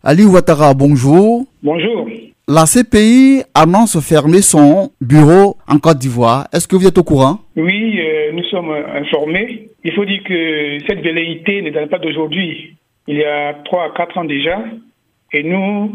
Ali Ouattara, bonjour. Bonjour. La CPI annonce fermer son bureau en Côte d'Ivoire. Est-ce que vous êtes au courant? Oui, nous sommes informés. Il faut dire que cette velléité ne date pas d'aujourd'hui. Il y a 3 à 4 ans déjà. Et nous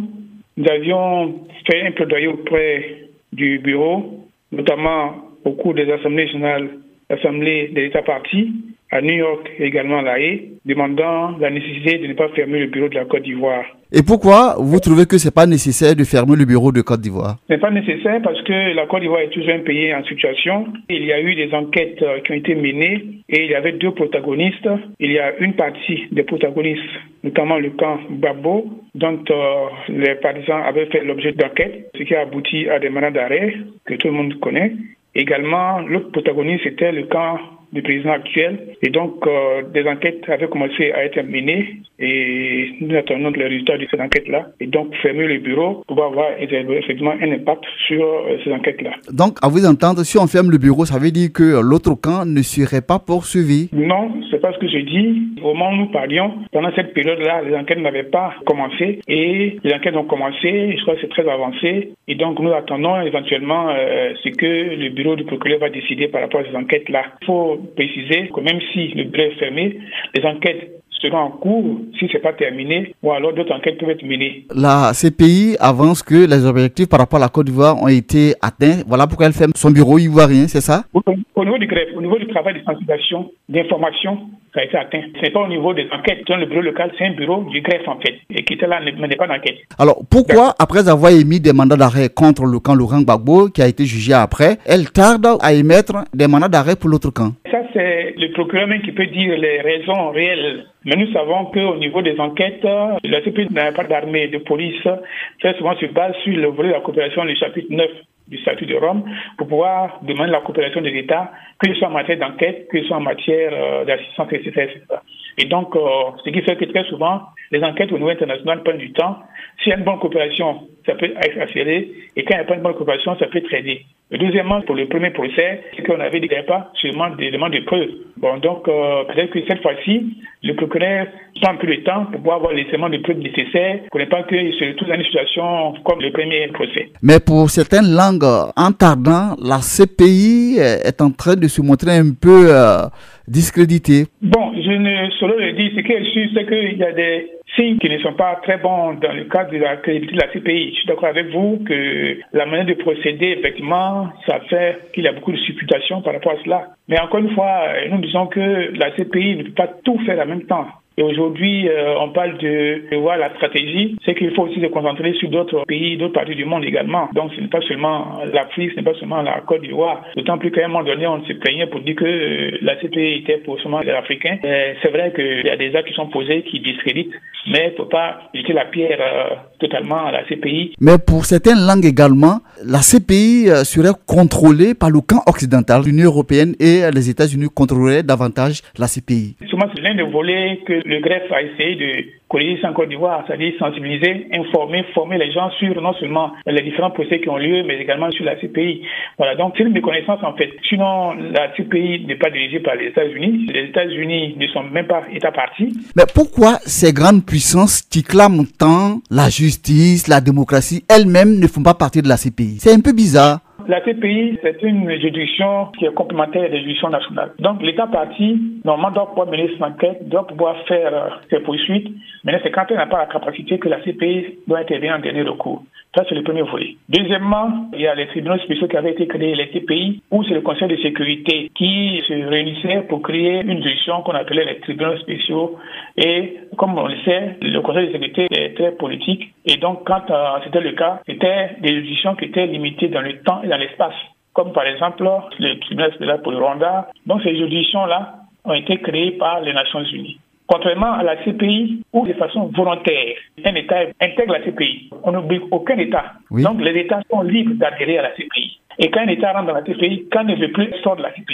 avions fait un plaidoyer auprès du bureau, notamment au cours des assemblées nationales, l'Assemblée des États partis, à New York et également à La Haye, demandant la nécessité de ne pas fermer le bureau de la Côte d'Ivoire. Et pourquoi vous trouvez que ce n'est pas nécessaire de fermer le bureau de Côte d'Ivoire? Ce n'est pas nécessaire parce que la Côte d'Ivoire est toujours un pays en situation. Il y a eu des enquêtes qui ont été menées et il y avait 2 protagonistes. Il y a une partie des protagonistes, notamment le camp Gbagbo, dont les partisans avaient fait l'objet d'enquêtes, ce qui a abouti à des mandats d'arrêt que tout le monde connaît. Également, l'autre protagoniste était le camp du président actuel. Et donc, des enquêtes avaient commencé à être menées et nous attendons les résultats de ces enquêtes-là. Et donc, fermer le bureau pour avoir effectivement un impact sur ces enquêtes-là. Donc, à vous entendre, si on ferme le bureau, ça veut dire que l'autre camp ne serait pas poursuivi? Non, c'est pas ce que je dis. Au moment où nous parlions, pendant cette période-là, les enquêtes n'avaient pas commencé et les enquêtes ont commencé. Je crois que c'est très avancé. Et donc, nous attendons éventuellement ce que le bureau du procureur va décider par rapport à ces enquêtes-là. Il faut préciser que même si le bureau est fermé, les enquêtes seront en cours si ce n'est pas terminé, ou alors d'autres enquêtes peuvent être menées. La CPI avance que les objectifs par rapport à la Côte d'Ivoire ont été atteints. Voilà pourquoi elle ferme son bureau ivoirien, c'est ça? Au niveau du greffe, au niveau du travail de sensibilisation, d'information, ça a été atteint. Ce n'est pas au niveau des enquêtes. Dans le bureau local, c'est un bureau du greffe en fait, et qui était là, mais n'est pas d'enquête. Alors, pourquoi, après avoir émis des mandats d'arrêt contre le camp Laurent Gbagbo, qui a été jugé après, elle tarde à émettre des mandats d'arrêt pour l'autre camp? Ça, c'est le procureur même qui peut dire les raisons réelles. Mais nous savons qu'au niveau des enquêtes, la CPI n'a pas d'armée, de police. Très souvent se base sur le volet de la coopération, le chapitre 9 du statut de Rome, pour pouvoir demander la coopération des États, que ce soit en matière d'enquête, que ce soit en matière d'assistance, etc., etc. Et donc, ce qui fait que très souvent, les enquêtes au niveau international prennent du temps. S'il y a une bonne coopération, ça peut être accéléré, et quand il n'y a pas une bonne coopération, ça peut être aidé. Deuxièmement, pour le premier procès, c'est qu'on avait dit qu'il n'y avait pas seulement des demandes de preuves. Bon, donc, peut-être que cette fois-ci, le procureur prend plus de temps pour pouvoir avoir les éléments de preuves nécessaires, pour ne pas qu'il se retrouve dans une situation comme le premier procès. Mais pour certaines langues, en tardant, la CPI est en train de se montrer un peu discréditée. Bon, je ne saurais le dire. Ce qui est sûr, c'est qu'il y a des signes qui ne sont pas très bons dans le cadre de la crédibilité de la CPI. Je suis d'accord avec vous que la manière de procéder, effectivement, ça fait qu'il y a beaucoup de supputations par rapport à cela. Mais encore une fois, nous disons que la CPI ne peut pas tout faire en même temps. Et aujourd'hui, on parle de voir la stratégie. C'est qu'il faut aussi se concentrer sur d'autres pays, d'autres parties du monde également. Donc, ce n'est pas seulement l'Afrique, ce n'est pas seulement la Côte d'Ivoire. D'autant plus qu'à un moment donné, on se plaignait pour dire que la CPI était pour seulement les Africains. C'est vrai qu'il y a des actes qui sont posés qui discréditent, mais il ne faut pas jeter la pierre totalement à la CPI. Mais pour certaines langues également, la CPI serait contrôlée par le camp occidental. L'Union européenne et les États-Unis contrôleraient davantage la CPI. Souvent, c'est l'un des volets que le greffe a essayé de corriger en Côte d'Ivoire, c'est-à-dire sensibiliser, informer, former les gens sur non seulement les différents procès qui ont lieu, mais également sur la CPI. Voilà, donc c'est une méconnaissance en fait. Sinon, la CPI n'est pas dirigée par les États-Unis. Les États-Unis ne sont même pas État partis. Mais pourquoi ces grandes puissances qui clament tant la justice, la démocratie, elles-mêmes ne font pas partie de la CPI? C'est un peu bizarre. La CPI, c'est une juridiction qui est complémentaire des juridictions nationales. Donc, l'État parti, normalement, doit pouvoir mener son enquête, doit pouvoir faire ses poursuites. Mais c'est quand elle n'a pas la capacité que la CPI doit intervenir en dernier recours. Ça, c'est le premier volet. Deuxièmement, il y a les tribunaux spéciaux qui avaient été créés, les TPI, où c'est le Conseil de sécurité qui se réunissait pour créer une juridiction qu'on appelait les tribunaux spéciaux. Et comme on le sait, le Conseil de sécurité est très politique. Et donc, quand c'était le cas, c'était des juridictions qui étaient limitées dans le temps et dans l'espace. Comme par exemple, le tribunal spécial pour le Rwanda. Donc, ces juridictions-là ont été créées par les Nations Unies. Contrairement à la CPI, où de façon volontaire, un État intègre la CPI. On n'oublie aucun État. Oui. Donc les États sont libres d'adhérer à la CPI. Et quand un État rentre dans la CPI, quand il ne veut plus, il sort de la CPI.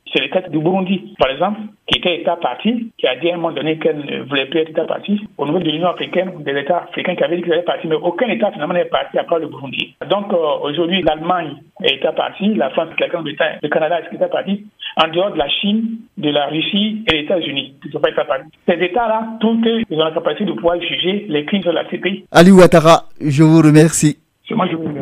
c'est le cas du Burundi, par exemple, qui était État parti, qui a dit à un moment donné qu'elle ne voulait plus être État parti. Au niveau de l'Union africaine, des États africains qui avaient dit qu'ils allaient partir, mais aucun État finalement n'est parti à part le Burundi. Donc aujourd'hui, l'Allemagne est État parti, la France, la Grande-Bretagne, le Canada est État parti, en dehors de la Chine, de la Russie et des États-Unis, qui ne sont pas État parti. Ces États-là, tous ils ont la capacité de pouvoir juger les crimes de la CPI. Ali Ouattara, je vous remercie. C'est moi, je vous remercie.